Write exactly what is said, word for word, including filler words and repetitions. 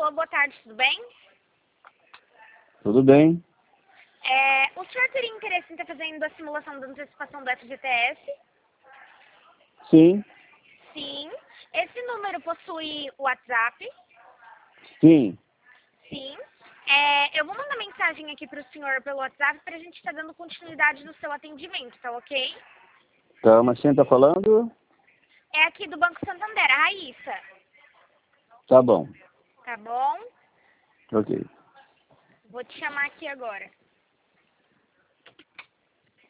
Alô, boa tarde, tudo bem? Tudo bem? É, o senhor teria interesse em estar fazendo a simulação da antecipação do F G T S? Sim, Sim. Esse número possui WhatsApp? sim. Sim. É, eu vou mandar mensagem aqui para o senhor pelo WhatsApp para a gente estar dando continuidade no seu atendimento, tá ok? Tá, mas quem tá falando? É aqui do Banco Santander, a Raíssa. Tá bom. Tá bom? Ok. Vou te chamar aqui agora.